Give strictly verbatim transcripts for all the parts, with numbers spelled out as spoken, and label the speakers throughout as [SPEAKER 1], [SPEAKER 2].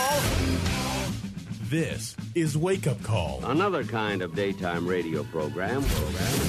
[SPEAKER 1] Call. This is Wake Up Call.
[SPEAKER 2] Another kind of daytime radio program. program.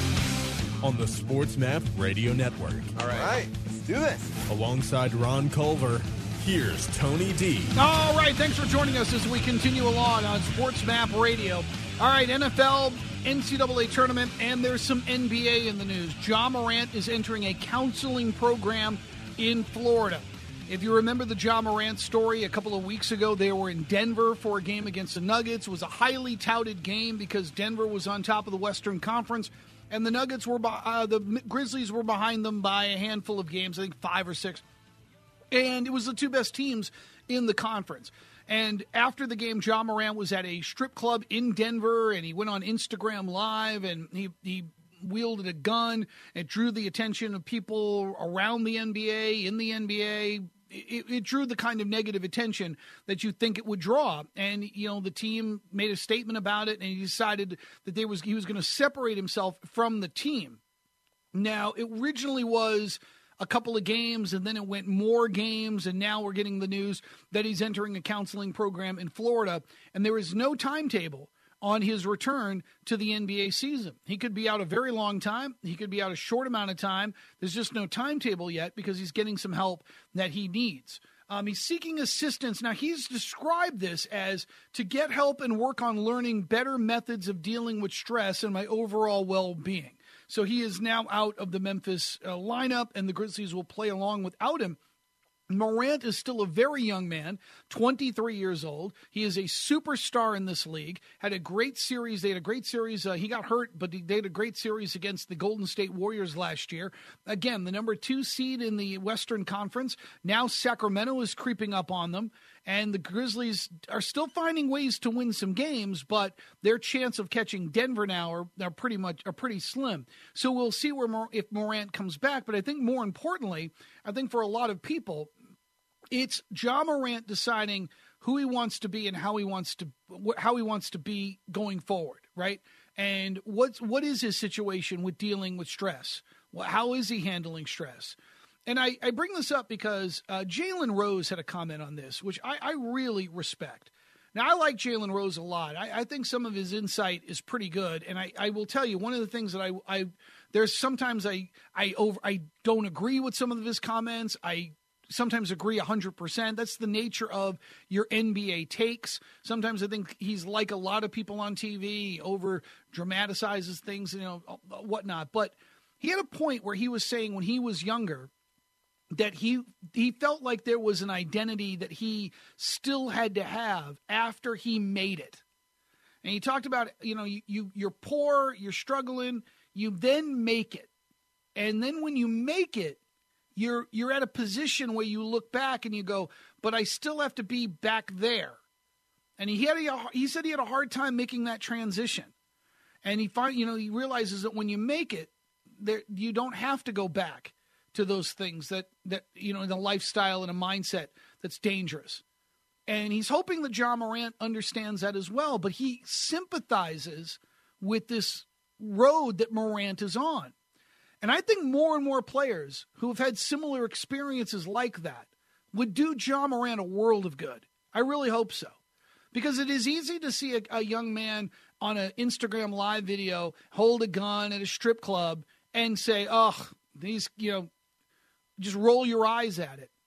[SPEAKER 1] On the Sports Map Radio Network.
[SPEAKER 3] All right. All right, let's do this.
[SPEAKER 1] Alongside Ron Culver, here's Tony D.
[SPEAKER 4] All right, thanks for joining us as we continue along on Sports Map Radio. All right, N F L, N C double A tournament, and there's some N B A in the news. Ja Morant is entering a counseling program in Florida. If you remember the Ja Morant story a couple of weeks ago, they were in Denver for a game against the Nuggets. It was a highly touted game because Denver was on top of the Western Conference, and the Nuggets were uh, the Grizzlies were behind them by a handful of games, I think five or six. And it was the two best teams in the conference. And after the game, Ja Morant was at a strip club in Denver, and he went on Instagram Live, and he he wielded a gun. It drew the attention of people around the N B A, in the N B A. It, it drew the kind of negative attention that you think it would draw. And, you know, the team made a statement about it, and he decided that there was he was going to separate himself from the team. Now, it originally was a couple of games, and then it went more games, and now we're getting the news that he's entering a counseling program in Florida, and there is no timetable on his return to the N B A season. He could be out a very long time. He could be out a short amount of time. There's just no timetable yet because he's getting some help that he needs. Um, he's seeking assistance. Now, he's described this as to get help and work on learning better methods of dealing with stress and my overall well-being. So he is now out of the Memphis uh, lineup, and the Grizzlies will play along without him. Morant is still a very young man, twenty-three years old. He is a superstar in this league, had a great series. They had a great series. Uh, he got hurt, but they had a great series against the Golden State Warriors last year. Again, the number two seed in the Western Conference. Now Sacramento is creeping up on them, and the Grizzlies are still finding ways to win some games, but their chance of catching Denver now are, are pretty much are pretty slim. So we'll see where Mor- if Morant comes back. But I think more importantly, I think for a lot of people, it's Ja Morant deciding who he wants to be and how he wants to how he wants to be going forward, right? And what's what is his situation with dealing with stress? How is he handling stress? And I, I bring this up because uh, Jalen Rose had a comment on this, which I, I really respect. Now, I like Jalen Rose a lot. I, I think some of his insight is pretty good, and I, I will tell you one of the things that I I there's sometimes I I over I don't agree with some of his comments. I sometimes agree one hundred percent. That's the nature of your N B A takes. Sometimes I think he's like a lot of people on T V, he over dramatizes things, you know, whatnot. But he had a point where he was saying when he was younger that he he felt like there was an identity that he still had to have after he made it. And he talked about, you know, you, you you're poor, you're struggling, you then make it. And then when you make it, You're you're at a position where you look back and you go, but I still have to be back there. And he had a, he said he had a hard time making that transition. And he find, you know he realizes that when you make it, there you don't have to go back to those things that that you know in a lifestyle and a mindset that's dangerous. And he's hoping that Ja Morant understands that as well, but he sympathizes with this road that Morant is on. And I think more and more players who have had similar experiences like that would do Ja Morant a world of good. I really hope so. Because it is easy to see a, a young man on an Instagram Live video hold a gun at a strip club and say, oh, these, you know, just roll your eyes at it.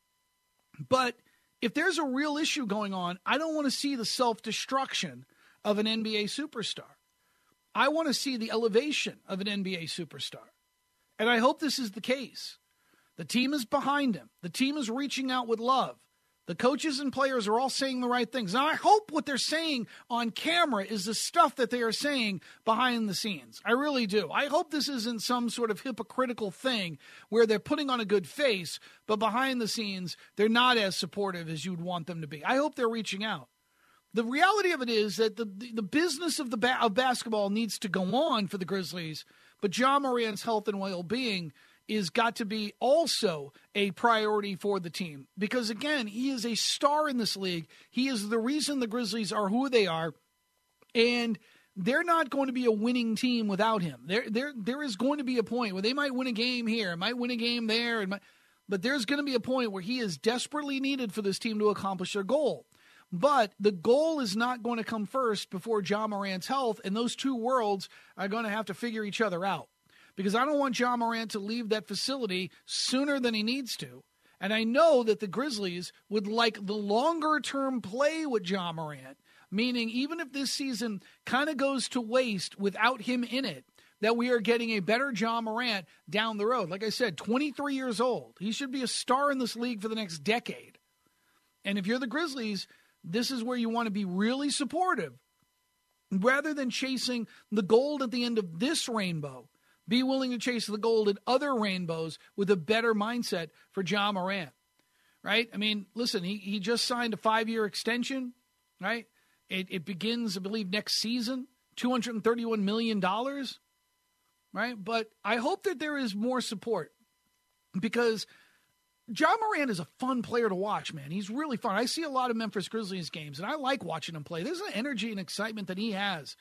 [SPEAKER 4] But if there's a real issue going on, I don't want to see the self-destruction of an N B A superstar. I want to see the elevation of an N B A superstar. And I hope this is the case. The team is behind him. The team is reaching out with love. The coaches and players are all saying the right things. Now, I hope what they're saying on camera is the stuff that they are saying behind the scenes. I really do. I hope this isn't some sort of hypocritical thing where they're putting on a good face, but behind the scenes, they're not as supportive as you'd want them to be. I hope they're reaching out. The reality of it is that the, the, the business of, the ba- of basketball needs to go on for the Grizzlies, but Ja Morant's health and well-being is got to be also a priority for the team. Because, again, he is a star in this league. He is the reason the Grizzlies are who they are. And they're not going to be a winning team without him. There, there, there is going to be a point where they might win a game here, might win a game there, and might, but there's going to be a point where he is desperately needed for this team to accomplish their goal. But the goal is not going to come first before Ja Morant's health, and those two worlds are going to have to figure each other out. Because I don't want Ja Morant to leave that facility sooner than he needs to. And I know that the Grizzlies would like the longer-term play with Ja Morant, meaning even if this season kind of goes to waste without him in it, that we are getting a better Ja Morant down the road. Like I said, twenty-three years old. He should be a star in this league for the next decade. And if you're the Grizzlies, this is where you want to be really supportive. Rather than chasing the gold at the end of this rainbow, be willing to chase the gold in other rainbows with a better mindset for Ja Morant, right? I mean, listen, he, he just signed a five-year extension, right? It, it begins, I believe, next season, two hundred thirty-one million dollars, right? But I hope that there is more support because Ja Morant is a fun player to watch, man. He's really fun. I see a lot of Memphis Grizzlies games, and I like watching him play. There's an energy and excitement that he has.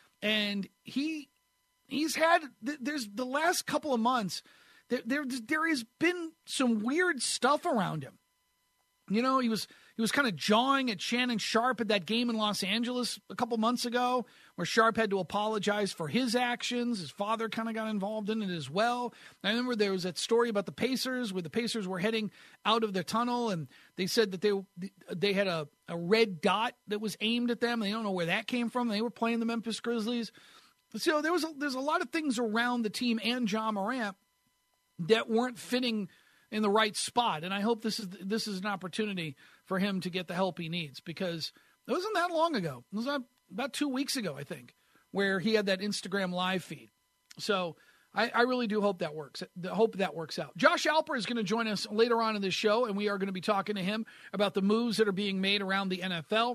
[SPEAKER 4] And he he's had – there's the last couple of months, there, there, there has been some weird stuff around him. You know, he was he was kind of jawing at Shannon Sharpe at that game in Los Angeles a couple months ago where Sharpe had to apologize for his actions. His father kind of got involved in it as well. I remember there was that story about the Pacers where the Pacers were heading out of their tunnel and they said that they they had a, a red dot that was aimed at them. They don't know where that came from. They were playing the Memphis Grizzlies. So there was a, there's a lot of things around the team and Ja Morant that weren't fitting in the right spot. And I hope this is this is an opportunity for him to get the help he needs because it wasn't that long ago. It was about two weeks ago, I think, where he had that Instagram live feed. So I, I really do hope that works. I hope that works out. Josh Alper is going to join us later on in this show, and we are going to be talking to him about the moves that are being made around the N F L.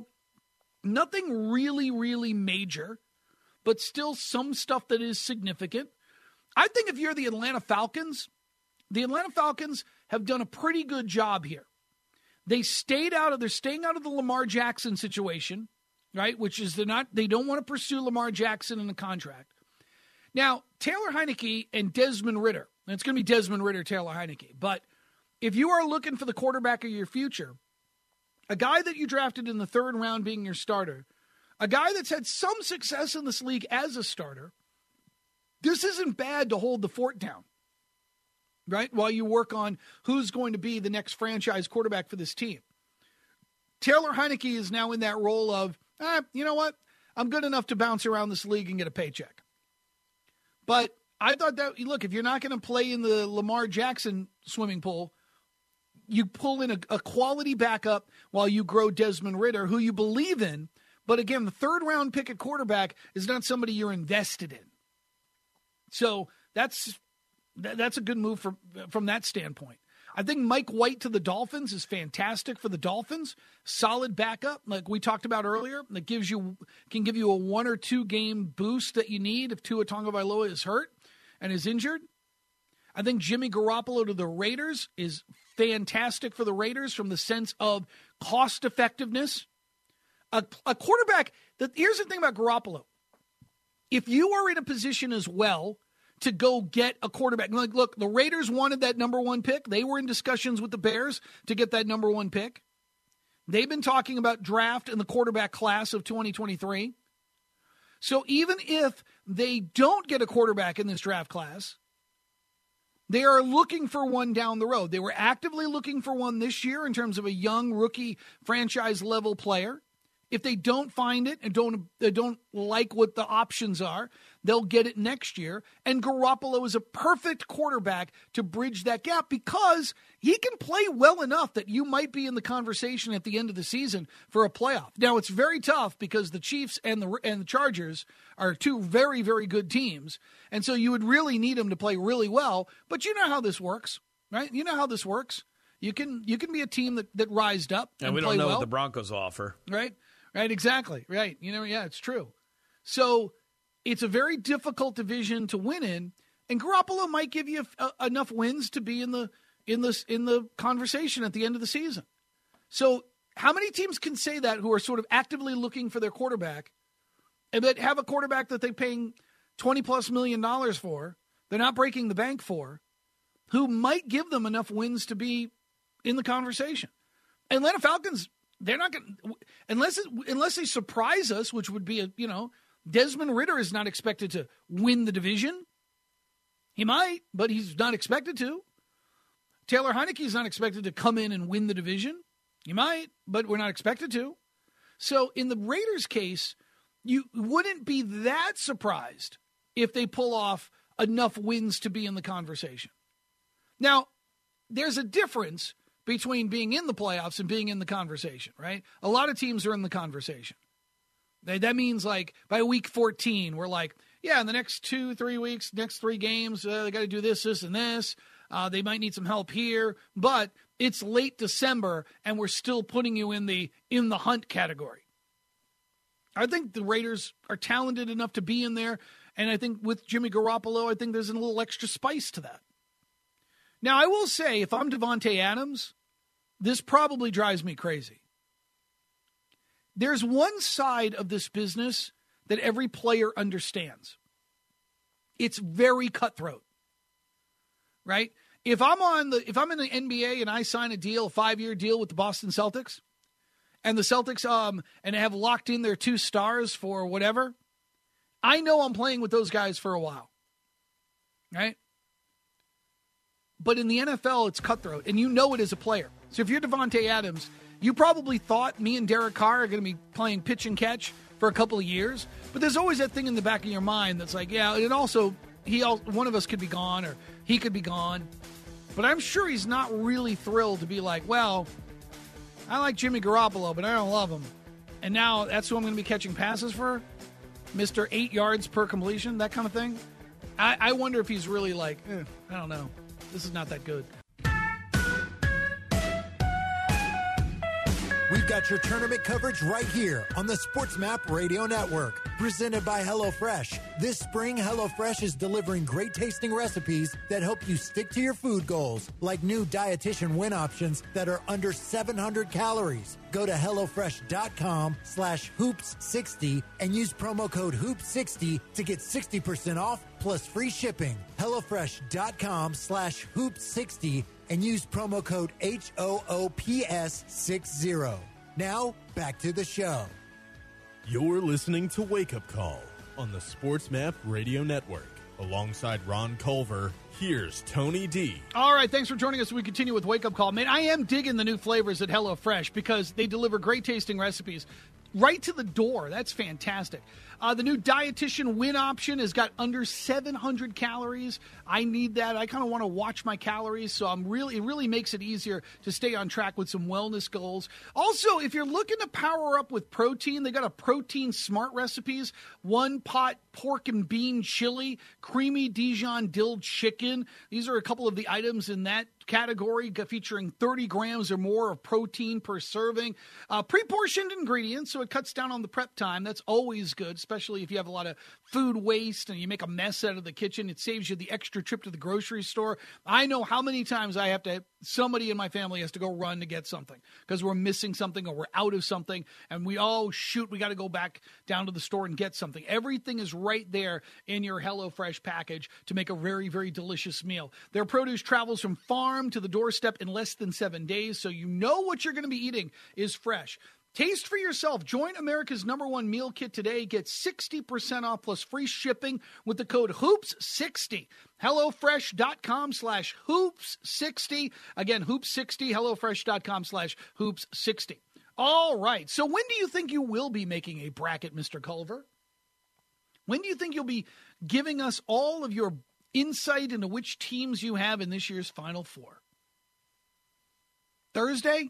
[SPEAKER 4] Nothing really, really major, but still some stuff that is significant. I think if you're the Atlanta Falcons, the Atlanta Falcons have done a pretty good job here. They stayed out of, they're staying out of the Lamar Jackson situation, right? Which is they're not, they don't want to pursue Lamar Jackson in a contract. Now, Taylor Heineke and Desmond Ridder, and it's going to be Desmond Ridder, Taylor Heineke, but if you are looking for the quarterback of your future, a guy that you drafted in the third round being your starter, a guy that's had some success in this league as a starter, this isn't bad to hold the fort down. Right, while you work on who's going to be the next franchise quarterback for this team. Taylor Heineke is now in that role of, eh, you know what? I'm good enough to bounce around this league and get a paycheck. But I thought that, look, if you're not going to play in the Lamar Jackson swimming pool, you pull in a, a quality backup while you grow Desmond Ridder, who you believe in. But again, the third round pick at quarterback is not somebody you're invested in. So that's... That's a good move from, from that standpoint. I think Mike White to the Dolphins is fantastic for the Dolphins. Solid backup, like we talked about earlier, that gives you can give you a one or two game boost that you need if Tua Tagovailoa is hurt and is injured. I think Jimmy Garoppolo to the Raiders is fantastic for the Raiders from the sense of cost effectiveness. A, a quarterback. That here's the thing about Garoppolo: if you are in a position as well to go get a quarterback. Like, look, the Raiders wanted that number one pick. They were in discussions with the Bears to get that number one pick. They've been talking about draft in the quarterback class of twenty twenty-three. So even if they don't get a quarterback in this draft class, they are looking for one down the road. They were actively looking for one this year in terms of a young rookie franchise-level player. If they don't find it and don't they don't like what the options are, they'll get it next year. And Garoppolo is a perfect quarterback to bridge that gap because he can play well enough that you might be in the conversation at the end of the season for a playoff. Now, it's very tough because the Chiefs and the and the Chargers are two very, very good teams. And so you would really need him to play really well. But you know how this works, right? You know how this works. You can you can be a team that, that rised up and,
[SPEAKER 5] and we
[SPEAKER 4] play
[SPEAKER 5] don't know
[SPEAKER 4] well,
[SPEAKER 5] what the Broncos offer.
[SPEAKER 4] Right? Right, exactly. Right. You know, yeah, it's true. So it's a very difficult division to win in, and Garoppolo might give you a, a, enough wins to be in the in this in the conversation at the end of the season. So how many teams can say that who are sort of actively looking for their quarterback and that have a quarterback that they're paying twenty plus million dollars for, they're not breaking the bank for, who might give them enough wins to be in the conversation? Atlanta Falcons, they're not going unless it, unless they surprise us, which would be a you know Desmond Ridder is not expected to win the division. He might, but he's not expected to. Taylor Heineke is not expected to come in and win the division. He might, but we're not expected to. So in the Raiders' case, you wouldn't be that surprised if they pull off enough wins to be in the conversation. Now, there's a difference between being in the playoffs and being in the conversation, right? A lot of teams are in the conversation. That means, like, by week fourteen, we're like, yeah, in the next two, three weeks, next three games, uh, they got to do this, this, and this. Uh, they might need some help here. But it's late December, and we're still putting you in the in the hunt category. I think the Raiders are talented enough to be in there, and I think with Jimmy Garoppolo, I think there's a little extra spice to that. Now, I will say, if I'm Davante Adams, this probably drives me crazy. There's one side of this business that every player understands. It's very cutthroat, right? If I'm on the, if I'm in the N B A and I sign a deal, a five-year deal with the Boston Celtics, and the Celtics um and have locked in their two stars for whatever, I know I'm playing with those guys for a while, right? But in the N F L, it's cutthroat, and you know it as a player. So if you're Davante Adams, you probably thought me and Derek Carr are going to be playing pitch and catch for a couple of years, but there's always that thing in the back of your mind that's like, yeah, and also he, one of us could be gone or he could be gone. But I'm sure he's not really thrilled to be like, well, I like Jimmy Garoppolo, but I don't love him. And now that's who I'm going to be catching passes for? Mister Eight yards per completion, that kind of thing. I, I wonder if he's really like, eh, I don't know. This is not that good.
[SPEAKER 5] We've got your tournament coverage right here on the SportsMap Radio Network. Presented by HelloFresh. This spring, HelloFresh is delivering great tasting recipes that help you stick to your food goals, like new dietitian win options that are under seven hundred calories. Go to HelloFresh.com slash hoops60 and use promo code hoops sixty to get sixty percent off plus free shipping. HelloFresh.com slash hoops60 and use promo code H O O P S sixty. Now, back to the show.
[SPEAKER 1] You're listening to Wake Up Call on the SportsMap Radio Network. Alongside Ron Culver, here's Tony D.
[SPEAKER 4] All right, thanks for joining us. We continue with Wake Up Call. Man, I am digging the new flavors at HelloFresh because they deliver great tasting recipes right to the door. That's fantastic. Uh, the new dietitian win option has got under seven hundred calories. I need that. I kind of want to watch my calories, so I'm really it really makes it easier to stay on track with some wellness goals. Also, if you're looking to power up with protein, they got a protein smart recipes, one pot pork and bean chili, creamy Dijon dill chicken. These are a couple of the items in that category featuring thirty grams or more of protein per serving. Uh, pre-portioned ingredients, so it cuts down on the prep time. That's always good, especially if you have a lot of food waste and you make a mess out of the kitchen. It saves you the extra trip to the grocery store. I know how many times I have to, somebody in my family has to go run to get something because we're missing something or we're out of something and we, oh, shoot, we got to go back down to the store and get something. Everything is right there in your HelloFresh package to make a very, very delicious meal. Their produce travels from farm to the doorstep in less than seven days, so you know what you're going to be eating is fresh. Taste for yourself. Join America's number one meal kit today. Get sixty percent off plus free shipping with the code hoops sixty. HelloFresh.com slash hoops60. Again, hoops sixty, HelloFresh.com slash hoops60. All right. So when do you think you will be making a bracket, Mister Culver? When do you think you'll be giving us all of your insight into which teams you have in this year's Final Four? Thursday?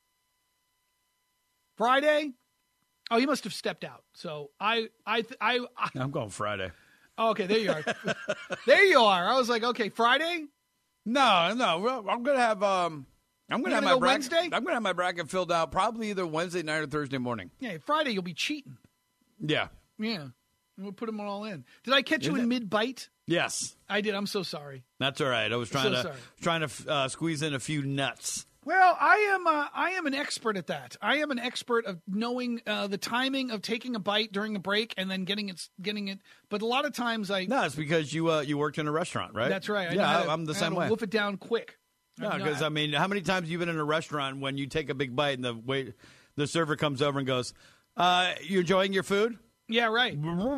[SPEAKER 4] Friday? Oh, he must have stepped out. So I, I, I, I
[SPEAKER 6] I'm going Friday.
[SPEAKER 4] Okay, there you are. There you are. I was like, okay, Friday?
[SPEAKER 6] No, no. I'm gonna have um, I'm gonna
[SPEAKER 4] You're
[SPEAKER 6] have
[SPEAKER 4] gonna
[SPEAKER 6] my
[SPEAKER 4] go
[SPEAKER 6] bracket.
[SPEAKER 4] Wednesday?
[SPEAKER 6] I'm gonna have my bracket filled out probably either Wednesday night or Thursday morning.
[SPEAKER 4] Yeah, Friday you'll be cheating.
[SPEAKER 6] Yeah.
[SPEAKER 4] Yeah. We'll put them all in. Did I catch you
[SPEAKER 6] Is
[SPEAKER 4] in
[SPEAKER 6] it?
[SPEAKER 4] mid-bite?
[SPEAKER 6] Yes.
[SPEAKER 4] I did. I'm so sorry.
[SPEAKER 6] That's all right. I was trying
[SPEAKER 4] So
[SPEAKER 6] to
[SPEAKER 4] sorry.
[SPEAKER 6] trying to uh, squeeze in a few nuts.
[SPEAKER 4] Well, I am uh, I am an expert at that. I am an expert of knowing uh, the timing of taking a bite during a break and then getting it getting it. But a lot of times I
[SPEAKER 6] No, it's because you uh, you worked in a restaurant, right?
[SPEAKER 4] That's right. I know
[SPEAKER 6] yeah,
[SPEAKER 4] how to-
[SPEAKER 6] I'm the
[SPEAKER 4] I
[SPEAKER 6] same
[SPEAKER 4] know how
[SPEAKER 6] way.
[SPEAKER 4] to Wolf it down quick.
[SPEAKER 6] No,
[SPEAKER 4] I know
[SPEAKER 6] because
[SPEAKER 4] I-
[SPEAKER 6] I mean, how many times have you been in a restaurant when you take a big bite and the wait, the server comes over and goes, uh, "You enjoying your food?"
[SPEAKER 4] Yeah, right.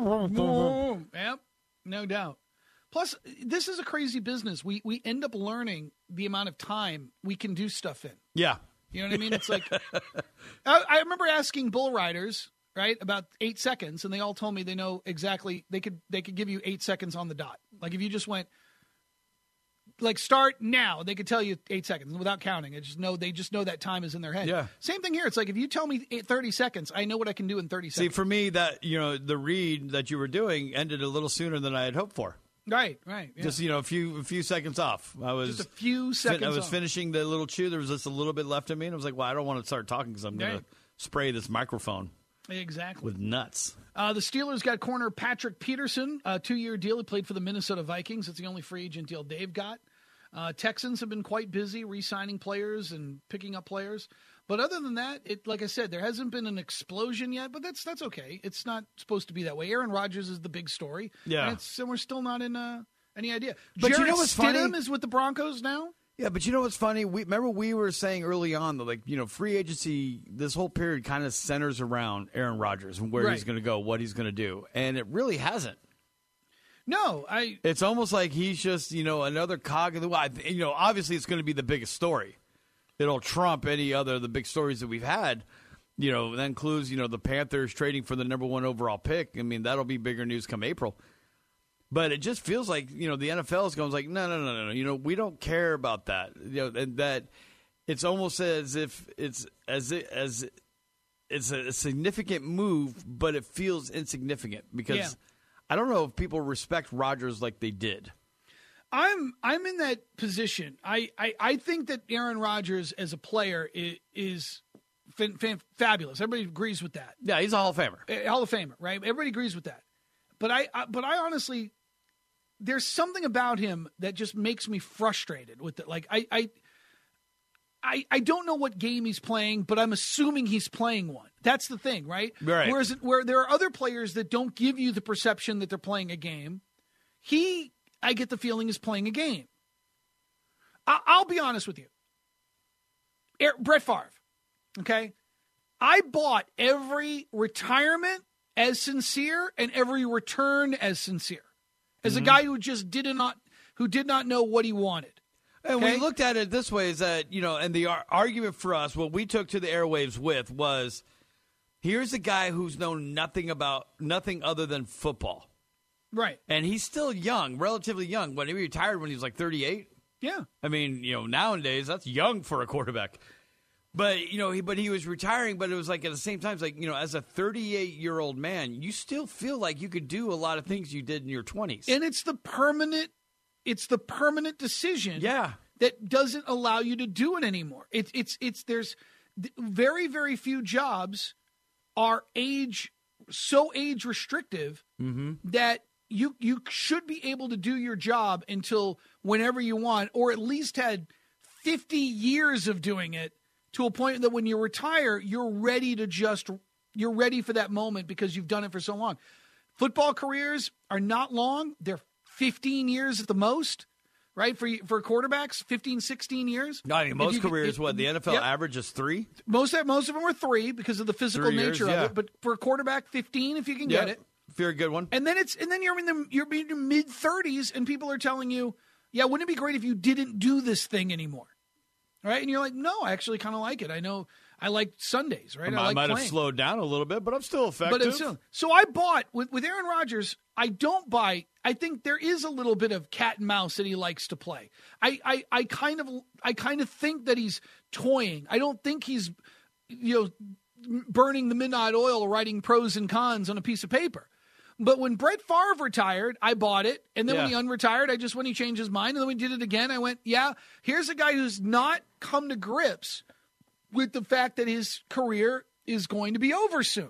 [SPEAKER 4] Yep, no doubt. Plus, this is a crazy business. We we end up learning the amount of time we can do stuff in.
[SPEAKER 6] Yeah.
[SPEAKER 4] You know what I mean? It's like, I, I remember asking bull riders, right, about eight seconds, and they all told me they know exactly, they could they could give you eight seconds on the dot. Like if you just went, like start now, they could tell you eight seconds without counting. I just know, they just know that time is in their head.
[SPEAKER 6] Yeah. Same
[SPEAKER 4] Same thing here. It's like if you tell me eight, thirty seconds, I know what I can do in thirty
[SPEAKER 6] See,
[SPEAKER 4] seconds.
[SPEAKER 6] for me, that, you know, the read that you were doing ended a little sooner than I had hoped for.
[SPEAKER 4] Right, right. Yeah.
[SPEAKER 6] Just, you know, a few a few seconds off. I was
[SPEAKER 4] just a few seconds
[SPEAKER 6] fin- I was
[SPEAKER 4] off.
[SPEAKER 6] finishing the little chew. There was just a little bit left of me, and I was like, well, I don't want to start talking because I'm going
[SPEAKER 4] Right.
[SPEAKER 6] to spray this microphone
[SPEAKER 4] Exactly.
[SPEAKER 6] with nuts.
[SPEAKER 4] Uh, the Steelers got corner Patrick Peterson, a two-year deal. He played for the Minnesota Vikings. It's the only free agent deal they've got. Uh, Texans have been quite busy re-signing players and picking up players. But other than that, it like I said, there hasn't been an explosion yet, but that's that's okay. It's not supposed to be that way. Aaron Rodgers is the big story.
[SPEAKER 6] Yeah.
[SPEAKER 4] And, it's, and we're still not in uh, any idea.
[SPEAKER 6] But you
[SPEAKER 4] Jarrett
[SPEAKER 6] know what's
[SPEAKER 4] Stidham
[SPEAKER 6] funny?
[SPEAKER 4] is with the Broncos now?
[SPEAKER 6] Yeah, but you know what's funny? We remember we were saying early on that, like, you know, free agency, this whole period kind of centers around Aaron Rodgers and where
[SPEAKER 4] Right.
[SPEAKER 6] he's going to go, what he's going to do. And it really hasn't.
[SPEAKER 4] No, I
[SPEAKER 6] It's almost like he's just, you know, another cog in the wheel. You know, obviously it's going to be the biggest story. It'll trump any other of the big stories that we've had. You know, that includes, you know, the Panthers trading for the number one overall pick. I mean, that'll be bigger news come April. But it just feels like, you know, the N F L is going like, no, no, no, no, no. You know, we don't care about that. You know, and that it's almost as if it's as it, as it's a significant move, but it feels insignificant because
[SPEAKER 4] Yeah.
[SPEAKER 6] I don't know if people respect Rodgers like they did.
[SPEAKER 4] I'm I'm in that position. I, I, I think that Aaron Rodgers as a player is, is fan, fan, fabulous. Everybody agrees with that.
[SPEAKER 6] Yeah, he's a Hall of Famer.
[SPEAKER 4] A Hall of Famer, right? Everybody agrees with that. But I, I but I honestly, there's something about him that just makes me frustrated with it. Like I I I, I don't know what game he's playing, but I'm assuming he's playing one. That's the thing, right?
[SPEAKER 6] Right.
[SPEAKER 4] Whereas where there are other players that don't give you the perception that they're playing a game, he, I get the feeling, is playing a game. I, I'll be honest with you. Air, Brett Favre, okay? I bought every retirement as sincere and every return as sincere. As mm-hmm. a guy who just did not, who did not know what he wanted.
[SPEAKER 6] And
[SPEAKER 4] okay?
[SPEAKER 6] we looked at it this way: is that, you know, and the ar- argument for us, what we took to the airwaves with was, here's a guy who's known nothing about nothing other than football,
[SPEAKER 4] right?
[SPEAKER 6] And he's still young, relatively young. When he retired, when he was like thirty-eight.
[SPEAKER 4] Yeah,
[SPEAKER 6] I mean, you know, nowadays that's young for a quarterback. But you know, he but he was retiring. But it was like at the same time, it's like, you know, as a thirty-eight-year-old man, you still feel like you could do a lot of things you did in your twenties.
[SPEAKER 4] And it's the permanent. It's the permanent decision
[SPEAKER 6] yeah.
[SPEAKER 4] that doesn't allow you to do it anymore. It's it's it's there's very, very few jobs are age so age restrictive
[SPEAKER 6] mm-hmm.
[SPEAKER 4] that you you should be able to do your job until whenever you want, or at least had fifty years of doing it to a point that when you retire, you're ready to just you're ready for that moment because you've done it for so long. Football careers are not long. They're fifteen years at the most, right? For for quarterbacks, fifteen, sixteen years.
[SPEAKER 6] No, I mean, most
[SPEAKER 4] you,
[SPEAKER 6] careers,
[SPEAKER 4] if,
[SPEAKER 6] what, the N F L
[SPEAKER 4] yep.
[SPEAKER 6] average is three?
[SPEAKER 4] Most of, most of them are three because of the physical
[SPEAKER 6] Three
[SPEAKER 4] nature
[SPEAKER 6] years, yeah.
[SPEAKER 4] of it. But for a quarterback, fifteen if you can
[SPEAKER 6] Yep.
[SPEAKER 4] get it.
[SPEAKER 6] If you're a good one.
[SPEAKER 4] And then it's and then you're in the you're in your mid thirties and people are telling you, yeah, wouldn't it be great if you didn't do this thing anymore? Right? And you're like, no, I actually kind of like it. I know I like Sundays, right?
[SPEAKER 6] I,
[SPEAKER 4] I,
[SPEAKER 6] I
[SPEAKER 4] like
[SPEAKER 6] might
[SPEAKER 4] playing.
[SPEAKER 6] have slowed down a little bit, but I'm still effective.
[SPEAKER 4] But it's still, so I bought with, with Aaron Rodgers. I don't buy. I think there is a little bit of cat and mouse that he likes to play. I, I, I kind of I kind of think that he's toying. I don't think he's, you know, burning the midnight oil, writing pros and cons on a piece of paper. But when Brett Favre retired, I bought it. And then
[SPEAKER 6] Yeah.
[SPEAKER 4] when he unretired, I just, when he changed his mind, and then when he did it again, I went, yeah, here's a guy who's not come to grips with the fact that his career is going to be over soon.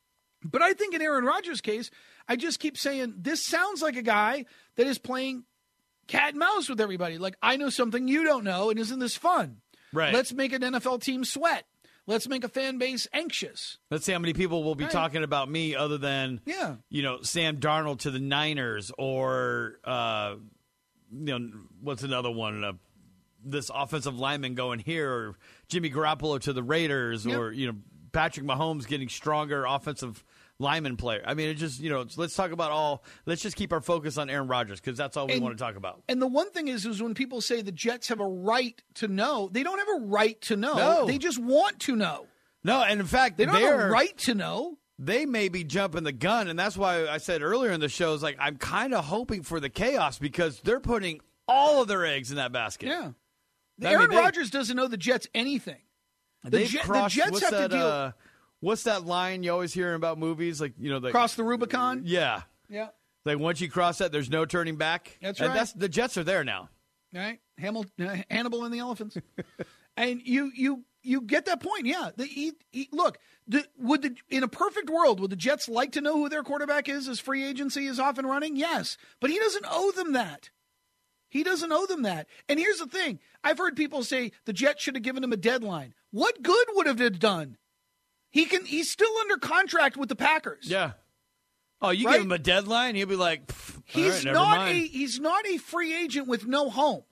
[SPEAKER 4] But I think in Aaron Rodgers' case, I just keep saying, this sounds like a guy that is playing cat and mouse with everybody. Like, I know something you don't know, and isn't this fun?
[SPEAKER 6] Right.
[SPEAKER 4] Let's make an N F L team sweat. Let's make a fan base anxious.
[SPEAKER 6] Let's see how many people will be
[SPEAKER 4] Right.
[SPEAKER 6] talking about me other than,
[SPEAKER 4] Yeah.
[SPEAKER 6] you know, Sam Darnold to the Niners or, uh, you know, what's another one? Uh, this offensive lineman going here, or Jimmy Garoppolo to the Raiders,
[SPEAKER 4] Yep.
[SPEAKER 6] or, you know, Patrick Mahomes getting stronger offensive lineman player. I mean, it just, you know, let's talk about all, let's just keep our focus on Aaron Rodgers because that's all we
[SPEAKER 4] and,
[SPEAKER 6] want to talk about.
[SPEAKER 4] And the one thing is, is when people say the Jets have a right to know, they don't have a right to know.
[SPEAKER 6] No.
[SPEAKER 4] They just want to know.
[SPEAKER 6] No, and in fact,
[SPEAKER 4] they don't have a right to know.
[SPEAKER 6] They may be jumping the gun, and that's why I said earlier in the show, is like, I'm kind of hoping for the chaos because they're putting all of their eggs in that basket.
[SPEAKER 4] Yeah.
[SPEAKER 6] I
[SPEAKER 4] Aaron
[SPEAKER 6] mean, they,
[SPEAKER 4] Rodgers doesn't know the Jets anything. The,
[SPEAKER 6] they've
[SPEAKER 4] Jet,
[SPEAKER 6] crossed,
[SPEAKER 4] the Jets
[SPEAKER 6] what's
[SPEAKER 4] have
[SPEAKER 6] that,
[SPEAKER 4] to deal.
[SPEAKER 6] Uh, what's that line you always hear about movies? Like, you know, the,
[SPEAKER 4] cross the Rubicon?
[SPEAKER 6] Yeah.
[SPEAKER 4] Yeah.
[SPEAKER 6] Like, once you cross that, there's no turning back.
[SPEAKER 4] That's
[SPEAKER 6] and
[SPEAKER 4] right.
[SPEAKER 6] That's, the Jets are there now.
[SPEAKER 4] Right? Hamil, uh, Hannibal and the Elephants. And you you you get that point, yeah. The, he, he, look, the, would the in a perfect world, would the Jets like to know who their quarterback is as free agency is off and running? Yes. But he doesn't owe them that. He doesn't owe them that. And here's the thing. I've heard people say the Jets should have given him a deadline. What good would have it done? He can. He's still under contract with the Packers.
[SPEAKER 6] Yeah. Oh, you
[SPEAKER 4] right?
[SPEAKER 6] give him a deadline, he'll be like,
[SPEAKER 4] he's
[SPEAKER 6] right,
[SPEAKER 4] not
[SPEAKER 6] mind.
[SPEAKER 4] a he's not a free agent with no home.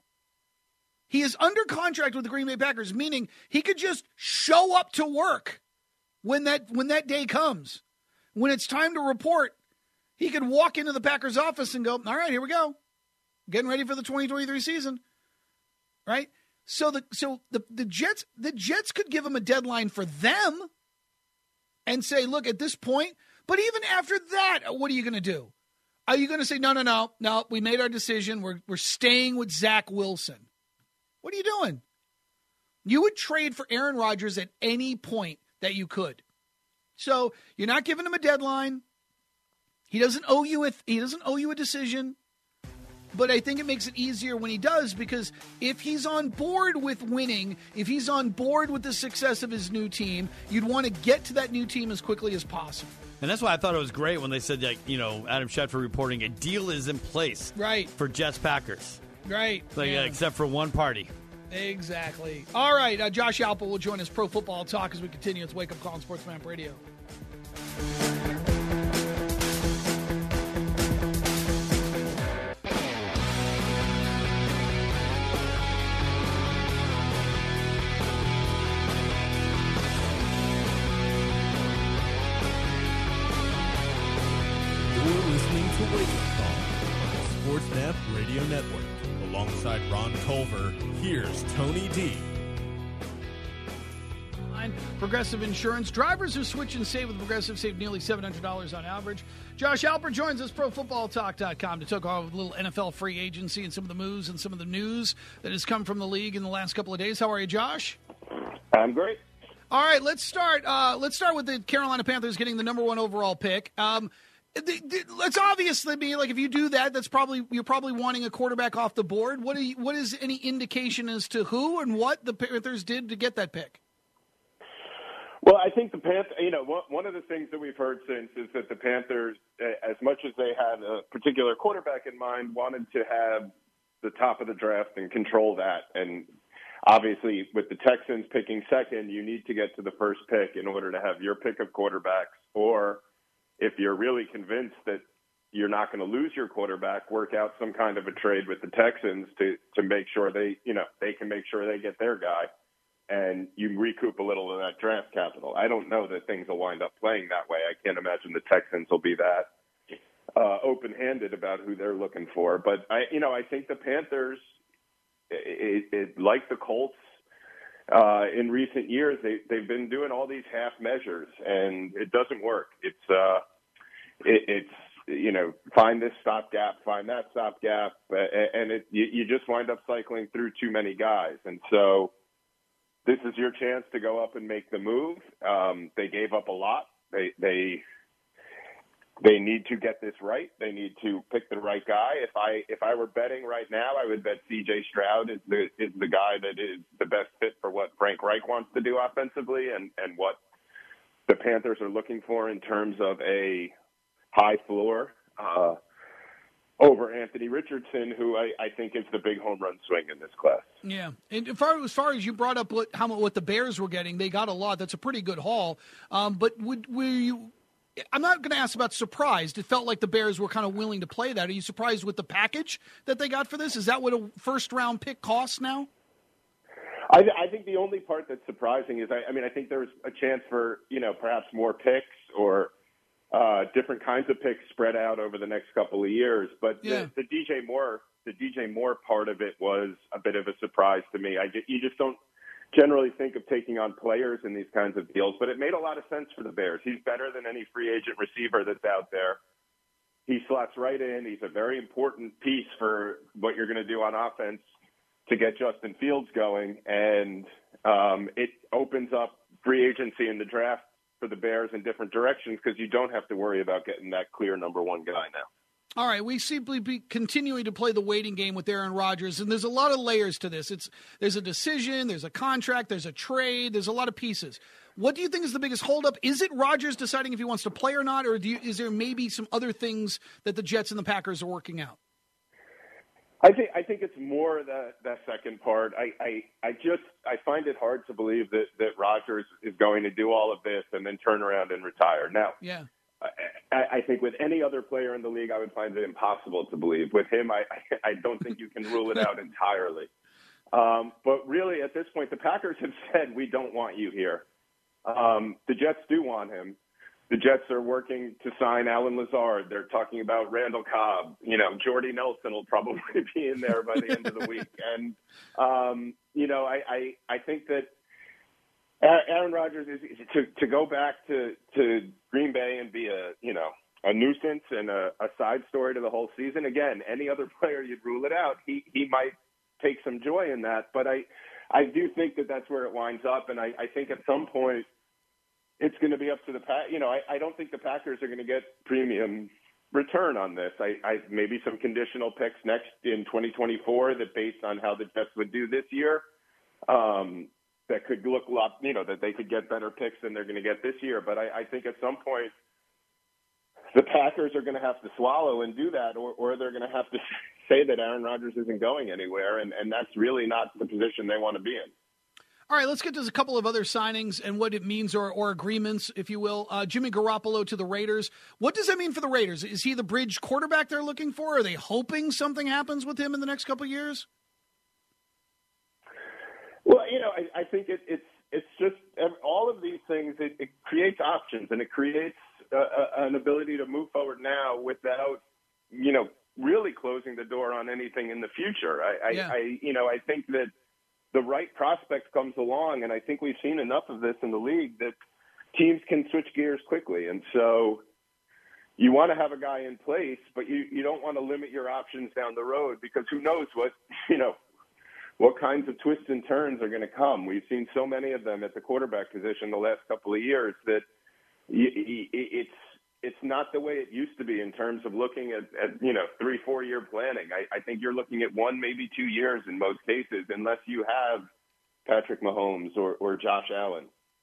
[SPEAKER 4] He is under contract with the Green Bay Packers, meaning he could just show up to work when that when that day comes. When it's time to report, he could walk into the Packers office and go, all right, here we go. Getting ready for the twenty twenty-three season. Right? So the so the, the Jets the Jets could give him a deadline for them and say, look, at this point, but even after that, what are you going to do? Are you going to say, no, no, no, no, we made our decision. We're we're staying with Zach Wilson. What are you doing? You would trade for Aaron Rodgers at any point that you could. So you're not giving him a deadline. He doesn't owe you a, he doesn't owe you a decision. But I think it makes it easier when he does, because if he's on board with winning, if he's on board with the success of his new team, you'd want to get to that new team as quickly as possible.
[SPEAKER 6] And that's why I thought it was great when they said, like, you know, Adam Schefter reporting a deal is in place
[SPEAKER 4] right.
[SPEAKER 6] for Jets Packers.
[SPEAKER 4] Right.
[SPEAKER 6] Like,
[SPEAKER 4] yeah.
[SPEAKER 6] uh, except for one party.
[SPEAKER 4] Exactly. All right. Uh, Josh Alper will join us, Pro Football Talk, as we continue. It's Wake Up Call on Sports Map Radio.
[SPEAKER 1] You're listening to Wake Up Call on the Sports Map Radio Network. Alongside Ron Culver, here's Tony D.
[SPEAKER 4] Progressive Insurance. Drivers who switch and save with Progressive save nearly seven hundred dollars on average. Josh Alper joins us, pro football talk dot com, to talk about a little N F L free agency and some of the moves and some of the news that has come from the league in the last couple of days. How are you, Josh?
[SPEAKER 3] I'm great.
[SPEAKER 4] All right, let's start. Uh, let's start with the Carolina Panthers getting the number one overall pick. Um, the, the, let's obviously be like, if you do that, that's probably you're probably wanting a quarterback off the board. What do you, what is any indication as to who and what the Panthers did to get that pick?
[SPEAKER 3] Well, I think the Panthers, you know, one of the things that we've heard since is that the Panthers, as much as they had a particular quarterback in mind, wanted to have the top of the draft and control that. And obviously, with the Texans picking second, you need to get to the first pick in order to have your pick of quarterbacks. Or if you're really convinced that you're not going to lose your quarterback, work out some kind of a trade with the Texans to, to make sure they, you know, they can make sure they get their guy. And you recoup a little of that draft capital. I don't know that things will wind up playing that way. I can't imagine the Texans will be that uh, open-handed about who they're looking for. But, I, you know, I think the Panthers, it, it, like the Colts uh, in recent years, they, they've been doing all these half measures, and it doesn't work. It's, uh, it, it's you know, find this stopgap, find that stopgap, and it, you, you just wind up cycling through too many guys. And so this is your chance to go up and make the move. Um, they gave up a lot. They they they need to get this right. They need to pick the right guy. If I if I were betting right now, I would bet C J Stroud is the is the guy that is the best fit for what Frank Reich wants to do offensively, and and what the Panthers are looking for in terms of a high floor uh, over Anthony Richardson, who I, I think is the big home run swing in this class.
[SPEAKER 4] Yeah, and as far, as far as you brought up what how what the Bears were getting, they got a lot. That's a pretty good haul. Um, but would were you? I'm not going to ask about surprised. It felt like the Bears were kind of willing to play that. Are you surprised with the package that they got for this? Is that what a first round pick costs now?
[SPEAKER 3] I, I think the only part that's surprising is, I, I mean, I think there's a chance for, you know, perhaps more picks or uh, different kinds of picks spread out over the next couple of years. But
[SPEAKER 4] yeah.
[SPEAKER 3] the, the D J Moore, the D J Moore part of it was a bit of a surprise to me. I just, you just don't generally think of taking on players in these kinds of deals, but it made a lot of sense for the Bears. He's better than any free agent receiver that's out there. He slots right in. He's a very important piece for what you're going to do on offense to get Justin Fields going, and um, it opens up free agency in the draft for the Bears in different directions because you don't have to worry about getting that clear number one guy now.
[SPEAKER 4] All right, we simply be continuing to play the waiting game with Aaron Rodgers, and there's a lot of layers to this. It's there's a decision, there's a contract, there's a trade, there's a lot of pieces. What do you think is the biggest holdup? Is it Rodgers deciding if he wants to play or not, or do you, is there maybe some other things that the Jets and the Packers are working out?
[SPEAKER 3] I think I think it's more that that second part. I, I I just I find it hard to believe that that Rodgers is going to do all of this and then turn around and retire. Now,
[SPEAKER 4] yeah.
[SPEAKER 3] I, I think with any other player in the league, I would find it impossible to believe. With him, I, I don't think you can rule it out entirely. Um, but really, at this point, the Packers have said, we don't want you here. Um, the Jets do want him. The Jets are working to sign Alan Lazard. They're talking about Randall Cobb. You know, Jordy Nelson will probably be in there by the end of the week. And, um, you know, I, I, I think that Aaron Rodgers is to to go back to, to Green Bay and be a you know a nuisance and a, a side story to the whole season. Again, any other player you'd rule it out. He he might take some joy in that, but I I do think that that's where it winds up, and I, I think at some point it's going to be up to the Pack. You know, I, I don't think the Packers are going to get premium return on this. I, I maybe some conditional picks next in twenty twenty-four that based on how the Jets would do this year. Um, that could look a lot, you know, that they could get better picks than they're going to get this year. But I, I think at some point the Packers are going to have to swallow and do that, or, or they're going to have to say that Aaron Rodgers isn't going anywhere, and, and that's really not the position they want to be in.
[SPEAKER 4] All right, let's get to a couple of other signings and what it means, or, or agreements, if you will. Uh, Jimmy Garoppolo to the Raiders. What does that mean for the Raiders? Is he the bridge quarterback they're looking for? Are they hoping something happens with him in the next couple of years?
[SPEAKER 3] Well, you know, I, I think it, it's it's just all of these things. It, it creates options, and it creates uh, an ability to move forward now without, you know, really closing the door on anything in the future. I,
[SPEAKER 4] yeah.
[SPEAKER 3] I, I you know, I think that the right prospect comes along, and I think we've seen enough of this in the league that teams can switch gears quickly, and so you want to have a guy in place, but you you don't want to limit your options down the road because who knows what you know. What kinds of twists and turns are going to come? We've seen so many of them at the quarterback position the last couple of years that it's it's not the way it used to be in terms of looking at, at you know three four year planning. I, I think you're looking at one maybe two years in most cases, unless you have Patrick Mahomes or, or Josh Allen.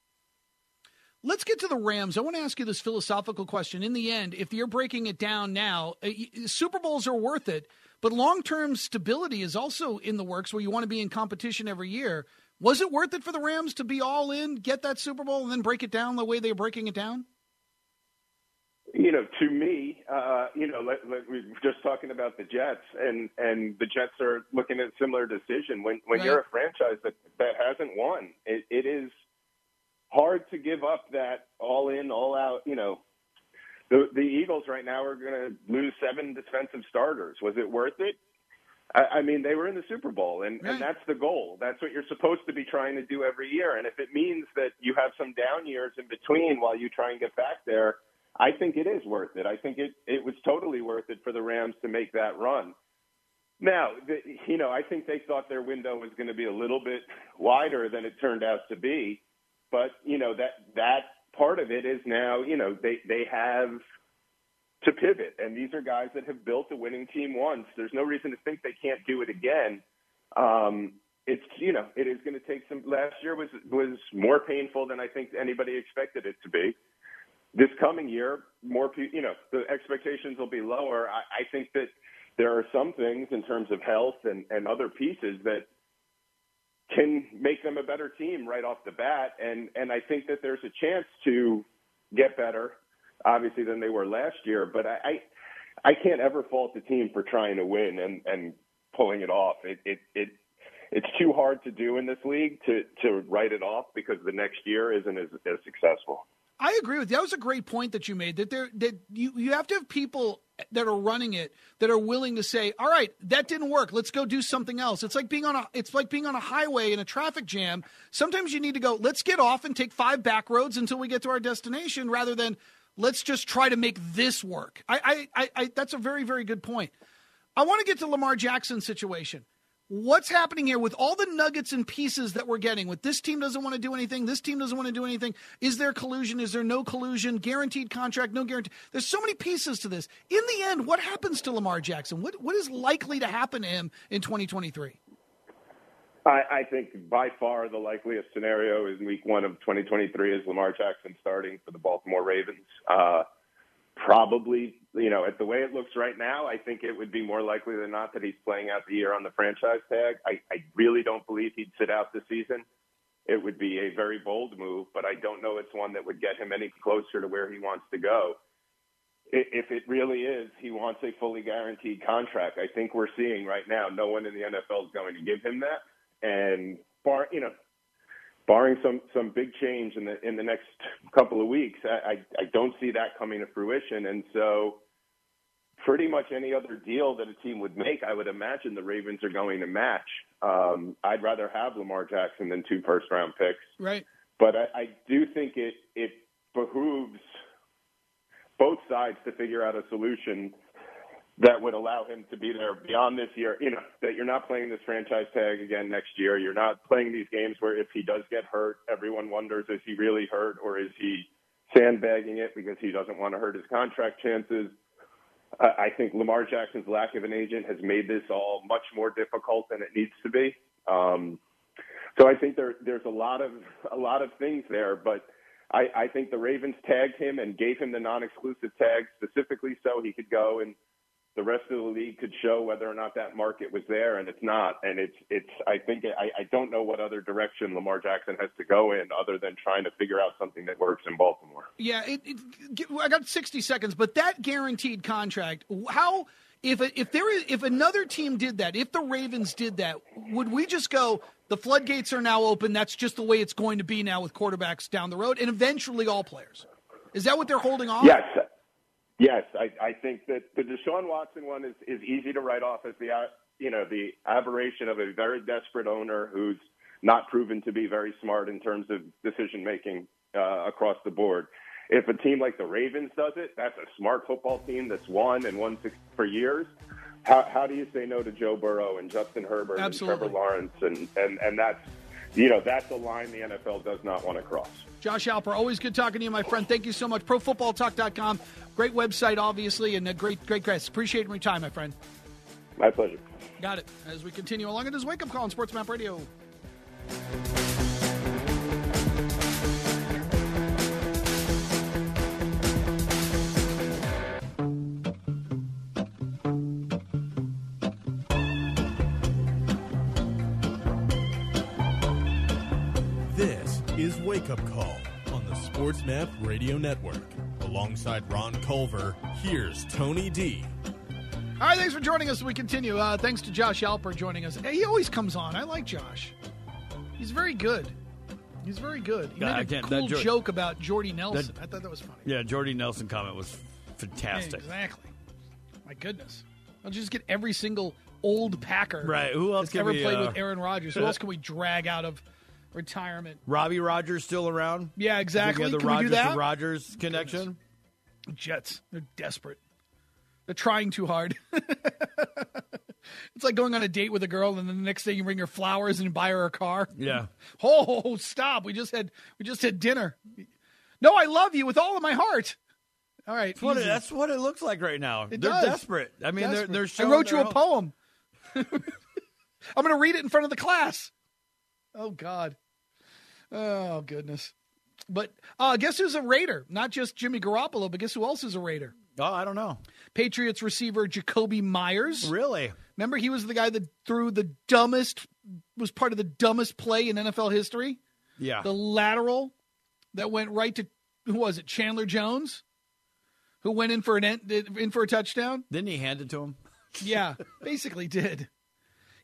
[SPEAKER 4] Let's get to the Rams. I want to ask you this philosophical question. In the end, if you're breaking it down now, Super Bowls are worth it, but long-term stability is also in the works where you want to be in competition every year. Was it worth it for the Rams to be all in, get that Super Bowl, and then break it down the way they're breaking it down?
[SPEAKER 3] You know, to me, uh, you know, let, let, we were just talking about the Jets, and, and the Jets are looking at a similar decision. When when
[SPEAKER 4] right.
[SPEAKER 3] you're a franchise that, that hasn't won, it, it is hard to give up that all in, all out. You know, the the Eagles right now are going to lose seven defensive starters. Was it worth it? I, I mean, they were in the Super Bowl, and,
[SPEAKER 4] right.
[SPEAKER 3] and that's the goal. That's what you're supposed to be trying to do every year. And if it means that you have some down years in between while you try and get back there, I think it is worth it. I think it, it was totally worth it for the Rams to make that run. Now, the, you know, I think they thought their window was going to be a little bit wider than it turned out to be. But, you know, that that part of it is now, you know, they, they have to pivot. And these are guys that have built a winning team once. There's no reason to think they can't do it again. Um, it's, you know, it is going to take some – last year was was more painful than I think anybody expected it to be. This coming year, more – you know, the expectations will be lower. I, I think that there are some things in terms of health and, and other pieces that can make them a better team right off the bat. And, and I think that there's a chance to get better, obviously, than they were last year. But I, I, I can't ever fault the team for trying to win and, and pulling it off. It, it, it, it's too hard to do in this league to, to write it off because the next year isn't as, as successful.
[SPEAKER 4] I agree with you. That was a great point that you made, that there that you, you have to have people that are running it that are willing to say, all right, that didn't work. Let's go do something else. It's like being on a it's like being on a highway in a traffic jam. Sometimes you need to go, let's get off and take five back roads until we get to our destination rather than let's just try to make this work. I I, I, I that's a very, very good point. I want to get to Lamar Jackson's situation. What's happening here with all the nuggets and pieces that we're getting with this team doesn't want to do anything, this team doesn't want to do anything. Is there collusion? Is there no collusion? Guaranteed contract, no guarantee. There's so many pieces to this. In the end, what happens to Lamar Jackson? What What is likely to happen to him in twenty twenty-three?
[SPEAKER 3] I, I think by far the likeliest scenario is week one of twenty twenty-three is Lamar Jackson starting for the Baltimore Ravens. Uh, Probably, you know, at the way it looks right now, I think it would be more likely than not that he's playing out the year on the franchise tag. I, I really don't believe he'd sit out the season. It would be a very bold move, but I don't know it's one that would get him any closer to where he wants to go. If it really is, he wants a fully guaranteed contract. I think we're seeing right now no one in the N F L is going to give him that. And, bar, you know, barring some, some big change in the in the next couple of weeks, I, I, I don't see that coming to fruition. And so pretty much any other deal that a team would make, I would imagine the Ravens are going to match. Um, I'd rather have Lamar Jackson than two first-round picks.
[SPEAKER 4] Right.
[SPEAKER 3] But I, I do think it, it behooves both sides to figure out a solution that would allow him to be there beyond this year, you know, that you're not playing this franchise tag again next year. You're not playing these games where if he does get hurt, everyone wonders, is he really hurt or is he sandbagging it because he doesn't want to hurt his contract chances? I think Lamar Jackson's lack of an agent has made this all much more difficult than it needs to be. Um, so I think there, there's a lot of a lot of things there, but I, I think the Ravens tagged him and gave him the non-exclusive tag specifically so he could go and the rest of the league could show whether or not that market was there, and it's not. And it's, it's. I think I, I don't know what other direction Lamar Jackson has to go in other than trying to figure out something that works in Baltimore.
[SPEAKER 4] Yeah, it, it, I got sixty seconds, but that guaranteed contract, how if if there is if another team did that, if the Ravens did that, would we just go, the floodgates are now open, that's just the way it's going to be now with quarterbacks down the road, and eventually all players? Is that what they're holding off?
[SPEAKER 3] Yes. Yes, I, I think that the Deshaun Watson one is, is easy to write off as the you know the aberration of a very desperate owner who's not proven to be very smart in terms of decision making uh, across the board. If a team like the Ravens does it, that's a smart football team that's won and won six for years. How, how do you say no to Joe Burrow and Justin Herbert
[SPEAKER 4] Absolutely.
[SPEAKER 3] and Trevor Lawrence and, and, and that's you know that's a line the N F L does not want to cross.
[SPEAKER 4] Josh Alper, always good talking to you, my friend. Thank you so much. pro football talk dot com. Great website, obviously, and a great, great guest. Appreciate your time, my friend.
[SPEAKER 3] My pleasure.
[SPEAKER 4] Got it. As we continue along, it is Wake Up Call on Sports Map Radio.
[SPEAKER 1] This is Wake Up Call on the Sports Map Radio Network. Alongside Ron Culver, here's Tony D.
[SPEAKER 4] All right, thanks for joining us. We continue. Uh, thanks to Josh Alper joining us. He always comes on. I like Josh. He's very good. He's very good. He
[SPEAKER 6] Yeah,
[SPEAKER 4] made a
[SPEAKER 6] I can't-
[SPEAKER 4] cool
[SPEAKER 6] that jo-
[SPEAKER 4] joke about Jordy Nelson.
[SPEAKER 6] that-
[SPEAKER 4] I thought that was funny.
[SPEAKER 6] Yeah, Jordy Nelson comment was fantastic.
[SPEAKER 4] Exactly. My goodness. I'll just get every single old Packer
[SPEAKER 6] Right, who else
[SPEAKER 4] that's
[SPEAKER 6] can
[SPEAKER 4] ever
[SPEAKER 6] we,
[SPEAKER 4] played
[SPEAKER 6] uh,
[SPEAKER 4] with Aaron Rodgers. Who else can we drag out of retirement?
[SPEAKER 6] Robbie Rogers still around?
[SPEAKER 4] Yeah, exactly.
[SPEAKER 6] You have the
[SPEAKER 4] Can we do
[SPEAKER 6] Rogers
[SPEAKER 4] that?
[SPEAKER 6] to Rogers connection?
[SPEAKER 4] Jets. They're desperate. They're trying too hard. It's like going on a date with a girl, and then the next day you bring her flowers and buy her a car.
[SPEAKER 6] Yeah.
[SPEAKER 4] Oh, stop! We just had we just had dinner. No, I love you with all of my heart. All right,
[SPEAKER 6] That's what, it,
[SPEAKER 4] easy.
[SPEAKER 6] that's what it looks like right now.
[SPEAKER 4] It
[SPEAKER 6] they're
[SPEAKER 4] does.
[SPEAKER 6] desperate. I mean,
[SPEAKER 4] Desperate.
[SPEAKER 6] they're they're.
[SPEAKER 4] I
[SPEAKER 6] Showing
[SPEAKER 4] wrote you
[SPEAKER 6] their
[SPEAKER 4] a
[SPEAKER 6] own-
[SPEAKER 4] poem. I'm going to read it in front of the class. Oh God. Oh goodness. But uh, guess who's a Raider? Not just Jimmy Garoppolo, but guess who else is a Raider?
[SPEAKER 6] Oh, I don't know.
[SPEAKER 4] Patriots receiver Jacoby Myers.
[SPEAKER 6] Really?
[SPEAKER 4] Remember, he was the guy that threw the dumbest, was part of the dumbest play in N F L history.
[SPEAKER 6] Yeah.
[SPEAKER 4] The lateral that went right to, who was it? Chandler Jones, who went in for an in for a touchdown.
[SPEAKER 6] Didn't he hand it to him?
[SPEAKER 4] Yeah, basically did.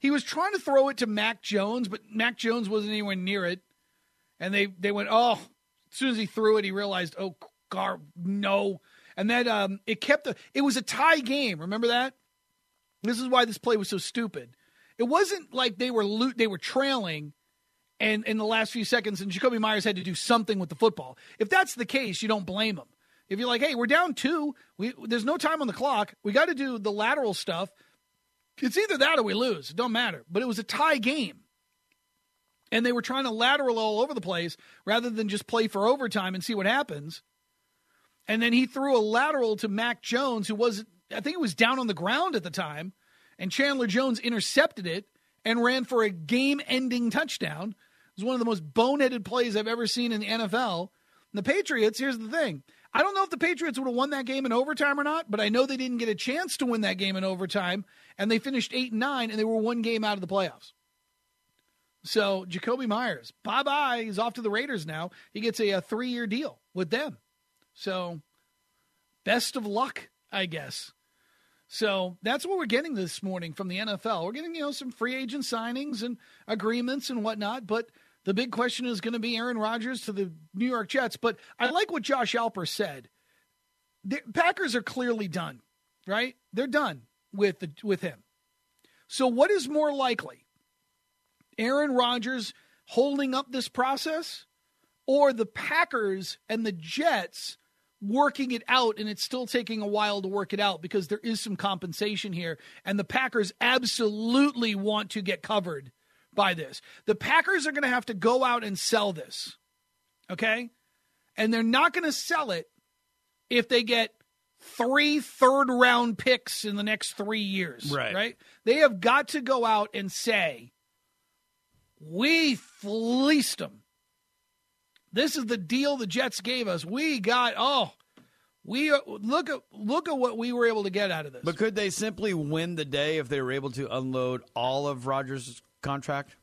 [SPEAKER 4] He was trying to throw it to Mac Jones, but Mac Jones wasn't anywhere near it. And they, they went, oh, as soon as he threw it, he realized, oh, God, no. And then um, it kept the – it was a tie game. Remember that? This is why this play was so stupid. It wasn't like they were lo- they were trailing and in the last few seconds and Jakobi Meyers had to do something with the football. If that's the case, you don't blame him. If you're like, hey, we're down two, we there's no time on the clock, we got to do the lateral stuff, it's either that or we lose. It don't matter. But it was a tie game. And they were trying to lateral all over the place rather than just play for overtime and see what happens. And then he threw a lateral to Mac Jones, who was, I think it was down on the ground at the time, and Chandler Jones intercepted it and ran for a game-ending touchdown. It was one of the most boneheaded plays I've ever seen in the N F L. And the Patriots, here's the thing. I don't know if the Patriots would have won that game in overtime or not, but I know they didn't get a chance to win that game in overtime, and they finished eight and nine, and they were one game out of the playoffs. So Jakobi Meyers, bye-bye. He's off to the Raiders now. He gets a, a three-year deal with them. So best of luck, I guess. So that's what we're getting this morning from the N F L. We're getting, you know, some free agent signings and agreements and whatnot, but the big question is going to be Aaron Rodgers to the New York Jets. But I like what Josh Alper said. The Packers are clearly done, right? They're done with the, with him. So what is more likely? Aaron Rodgers holding up this process, or the Packers and the Jets working it out, and it's still taking a while to work it out because there is some compensation here, and the Packers absolutely want to get covered by this. The Packers are going to have to go out and sell this, okay? And they're not going to sell it if they get three third-round picks in the next three years,
[SPEAKER 6] right?
[SPEAKER 4] right? They have got to go out and say, we fleeced them. This is the deal the Jets gave us. We got, oh, we look at look at what we were able to get out of this.
[SPEAKER 6] But could they simply win the day if they were able to unload all of Rodgers' contract?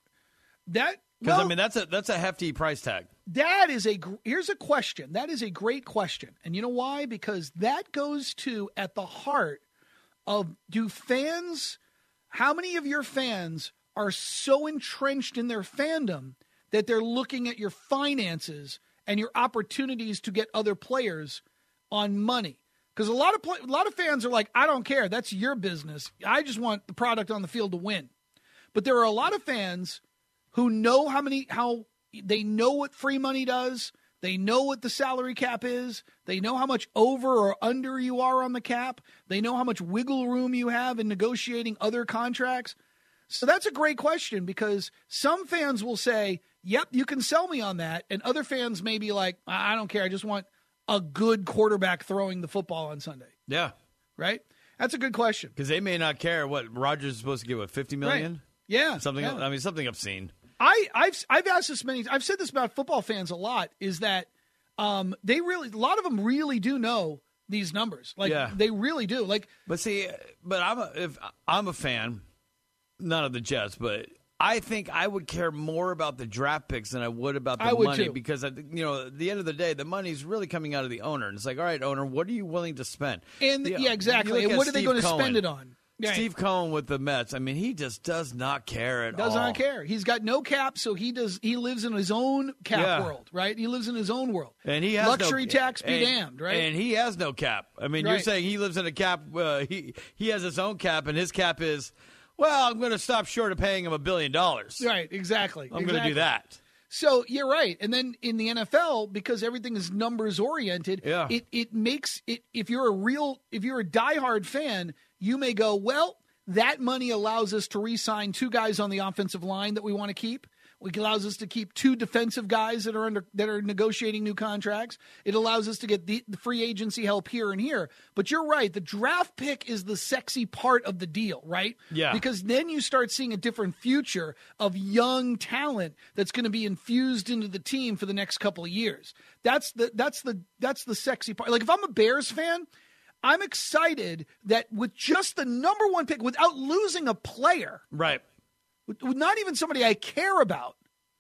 [SPEAKER 4] That
[SPEAKER 6] Because,
[SPEAKER 4] well,
[SPEAKER 6] I mean, that's a that's a hefty price tag.
[SPEAKER 4] That is a here's a question. That is a great question. And you know why? Because that goes to at the heart of, do fans, how many of your fans are so entrenched in their fandom that they're looking at your finances and your opportunities to get other players on money? Because a lot of play, a lot of fans are like, I don't care. That's your business. I just want the product on the field to win. But there are a lot of fans who know how many, how they know what free money does. They know what the salary cap is. They know how much over or under you are on the cap. They know how much wiggle room you have in negotiating other contracts. So that's a great question, because some fans will say, yep, you can sell me on that. And other fans may be like, I don't care. I just want a good quarterback throwing the football on Sunday.
[SPEAKER 6] Yeah.
[SPEAKER 4] Right? That's a good question.
[SPEAKER 6] Because they may not care what Rodgers is supposed to give, what, fifty million dollars?
[SPEAKER 4] Right. Yeah.
[SPEAKER 6] Something,
[SPEAKER 4] yeah.
[SPEAKER 6] I mean, something obscene.
[SPEAKER 4] I, I've I've asked this many. I've said this about football fans a lot. Is that um, they really a lot of them really do know these numbers. Like
[SPEAKER 6] yeah.
[SPEAKER 4] they really do. Like,
[SPEAKER 6] but see, but I'm a, if I'm a fan, not of the Jets, but I think I would care more about the draft picks than I would about the
[SPEAKER 4] I would
[SPEAKER 6] money
[SPEAKER 4] too.
[SPEAKER 6] because, I, you know, at the end of the day, the money's really coming out of the owner. And it's like, all right, owner, what are you willing to spend?
[SPEAKER 4] and
[SPEAKER 6] The-
[SPEAKER 4] yeah, exactly.
[SPEAKER 6] you look
[SPEAKER 4] And
[SPEAKER 6] at
[SPEAKER 4] what are they
[SPEAKER 6] Steve
[SPEAKER 4] going to
[SPEAKER 6] Cohen.
[SPEAKER 4] spend it on? Yeah.
[SPEAKER 6] Steve Cohen with the Mets. I mean, he just does not care at
[SPEAKER 4] Does
[SPEAKER 6] all.
[SPEAKER 4] not care. He's got no cap, so he does. He lives in his own cap
[SPEAKER 6] Yeah.
[SPEAKER 4] world, right? He lives in his own world.
[SPEAKER 6] And he has
[SPEAKER 4] luxury
[SPEAKER 6] no,
[SPEAKER 4] tax be
[SPEAKER 6] and,
[SPEAKER 4] damned, right?
[SPEAKER 6] And he has no cap. I mean, you're
[SPEAKER 4] Right.
[SPEAKER 6] saying he lives in a cap. Uh, he he has his own cap, and his cap is, well, I'm going to stop short of paying him a billion dollars.
[SPEAKER 4] right, exactly.
[SPEAKER 6] I'm going
[SPEAKER 4] exactly.
[SPEAKER 6] to do that.
[SPEAKER 4] So you're right. And then in the N F L, because everything is numbers oriented,
[SPEAKER 6] Yeah.
[SPEAKER 4] it it makes it. If you're a real, if you're a diehard fan, you may go, well, that money allows us to re-sign two guys on the offensive line that we want to keep. It allows us to keep two defensive guys that are under that are negotiating new contracts. It allows us to get the, the free agency help here and here. But you're right. The draft pick is the sexy part of the deal, right?
[SPEAKER 6] Yeah.
[SPEAKER 4] Because then you start seeing a different future of young talent that's going to be infused into the team for the next couple of years. That's the that's the that's the sexy part. Like if I'm a Bears fan, I'm excited that with just the number one pick, without losing a player,
[SPEAKER 6] Right.
[SPEAKER 4] with, with not even somebody I care about,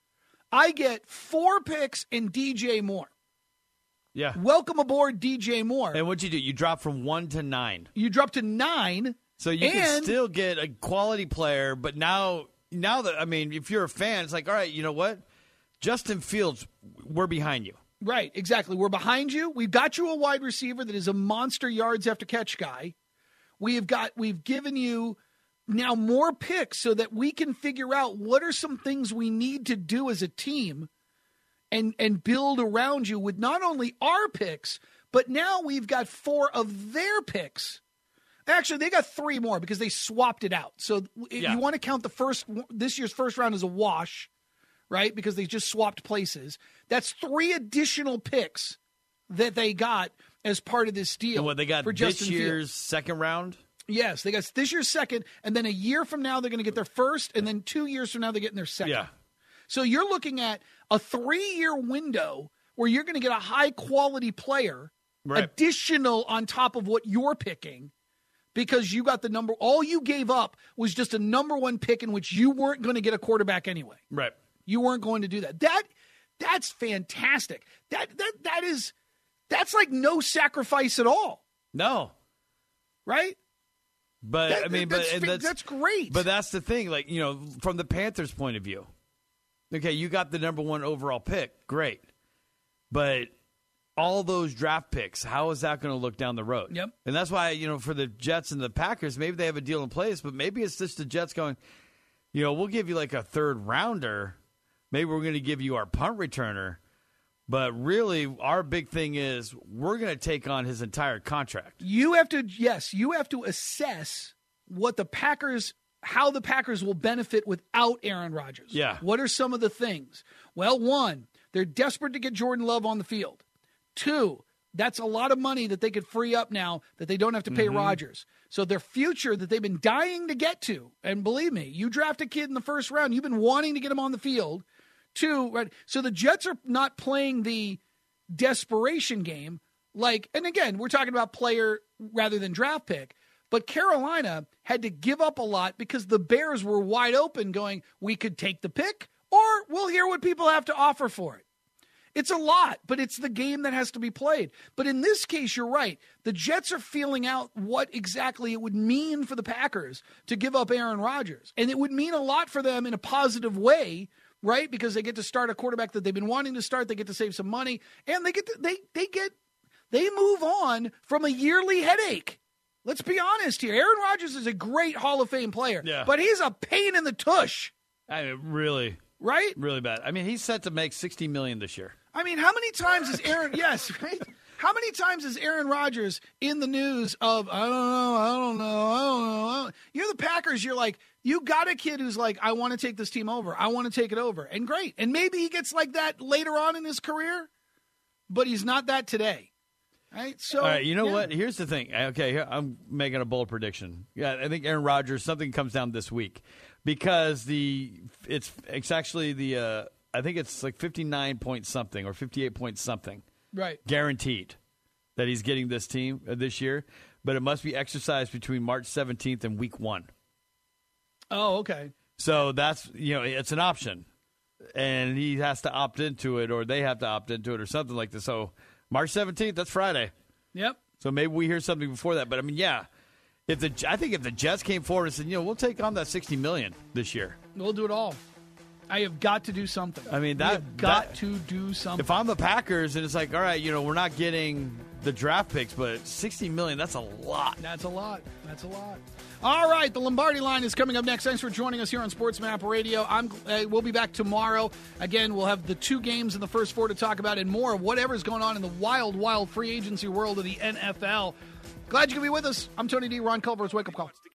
[SPEAKER 4] I get four picks and D J Moore.
[SPEAKER 6] Yeah.
[SPEAKER 4] Welcome aboard, D J Moore.
[SPEAKER 6] And what'd you do? You dropped from one to nine.
[SPEAKER 4] You drop to nine.
[SPEAKER 6] So you
[SPEAKER 4] And-
[SPEAKER 6] can still get a quality player, but now, now that I mean, if you're a fan, it's like, all right, you know what? Justin Fields, we're behind you.
[SPEAKER 4] Right, exactly. We're behind you. We've got you a wide receiver that is a monster yards after catch guy. We have got we've given you now more picks so that we can figure out what are some things we need to do as a team and and build around you with not only our picks, but now we've got four of their picks. Actually, they got three more because they swapped it out. So if
[SPEAKER 6] Yeah.
[SPEAKER 4] you want to count the first this year's first round as a wash, right? Because they just swapped places. That's three additional picks that they got as part of this deal.
[SPEAKER 6] And what they got
[SPEAKER 4] for
[SPEAKER 6] this
[SPEAKER 4] Justin
[SPEAKER 6] year's
[SPEAKER 4] Fields.
[SPEAKER 6] second round?
[SPEAKER 4] Yes, they got this year's second, and then a year from now they're going to get their first, and then two years from now they're getting their second.
[SPEAKER 6] Yeah.
[SPEAKER 4] So you're looking at a three-year window where you're going to get a high-quality player,
[SPEAKER 6] Right.
[SPEAKER 4] additional on top of what you're picking, because you got the number. All you gave up was just a number one pick in which you weren't going to get a quarterback anyway.
[SPEAKER 6] Right.
[SPEAKER 4] You weren't going to do that. That that's fantastic. That that that is that's like no sacrifice at all,
[SPEAKER 6] No.
[SPEAKER 4] right?
[SPEAKER 6] But
[SPEAKER 4] That-
[SPEAKER 6] I mean,
[SPEAKER 4] that's,
[SPEAKER 6] but and
[SPEAKER 4] fa-
[SPEAKER 6] that's,
[SPEAKER 4] that's great.
[SPEAKER 6] But that's the thing, like, you know, from the Panthers' point of view. Okay, you got the number one overall pick. Great. But all those draft picks, how is that going to look down the road?
[SPEAKER 4] Yep.
[SPEAKER 6] And that's why, you know, for the Jets and the Packers, maybe they have a deal in place, but maybe it's just the Jets going, you know, we'll give you like a third rounder. Maybe we're going to give you our punt returner. But really, our big thing is we're going to take on his entire contract.
[SPEAKER 4] You have to, yes, you have to assess what the Packers, how the Packers will benefit without Aaron Rodgers.
[SPEAKER 6] Yeah.
[SPEAKER 4] What are some of the things? Well, one, they're desperate to get Jordan Love on the field. Two, that's a lot of money that they could free up now that they don't have to pay
[SPEAKER 6] Mm-hmm.
[SPEAKER 4] Rodgers. So their future that they've been dying to get to, and believe me, you draft a kid in the first round, you've been wanting to get him on the field. Two, right? So the Jets are not playing the desperation game. Like, and again, we're talking about player rather than draft pick. But Carolina had to give up a lot because the Bears were wide open going, we could take the pick or we'll hear what people have to offer for it. It's a lot, but it's the game that has to be played. But in this case, you're right. The Jets are feeling out what exactly it would mean for the Packers to give up Aaron Rodgers. And it would mean a lot for them in a positive way, right? Because they get to start a quarterback that they've been wanting to start. They get to save some money. And they get to, they they get they move on from a yearly headache. Let's be honest here. Aaron Rodgers is a great Hall of Fame player,
[SPEAKER 6] Yeah.
[SPEAKER 4] but he's a pain in the tush,
[SPEAKER 6] I mean, really,
[SPEAKER 4] right?
[SPEAKER 6] really bad. I mean, he's set to make sixty million dollars this year.
[SPEAKER 4] I mean, how many times is Aaron? Yes, right. How many times is Aaron Rodgers in the news of I don't know, I don't know, I don't know? I don't. You're the Packers. You're like you got a kid who's like, I want to take this team over. I want to take it over, and great. And maybe he gets like that later on in his career, but he's not that today. Right. So,
[SPEAKER 6] All right, you know
[SPEAKER 4] yeah.
[SPEAKER 6] what? Here's the thing. Okay, here, I'm making a bold prediction. Yeah, I think Aaron Rodgers, something comes down this week because the it's it's actually the uh, I think it's like fifty-nine point something or fifty-eight point something
[SPEAKER 4] Right.
[SPEAKER 6] guaranteed that he's getting this team uh, this year, but it must be exercised between March seventeenth and week one.
[SPEAKER 4] Oh, okay.
[SPEAKER 6] So that's, you know, it's an option, and he has to opt into it, or they have to opt into it, or something like this. So March seventeenth, that's Friday.
[SPEAKER 4] Yep.
[SPEAKER 6] So maybe we hear something before that. But I mean, yeah, if the I think if the Jets came forward and said, you know, we'll take on that sixty million dollars this year.
[SPEAKER 4] We'll do it all. I have got to do something.
[SPEAKER 6] I mean,
[SPEAKER 4] We
[SPEAKER 6] that-
[SPEAKER 4] have got
[SPEAKER 6] that-
[SPEAKER 4] to do something.
[SPEAKER 6] If I'm the Packers and it's like, all right, you know, we're not getting the draft picks, but sixty million dollars, that's a lot.
[SPEAKER 4] That's a lot. That's a lot. All right, the Lombardi line is coming up next. Thanks for joining us here on Sports Map Radio. I'm, uh, we'll be back tomorrow. Again, we'll have the two games in the first four to talk about and more of whatever's going on in the wild, wild free agency world of the N F L. Glad you could be with us. I'm Tony D. Ron Culver's Wake Up Call.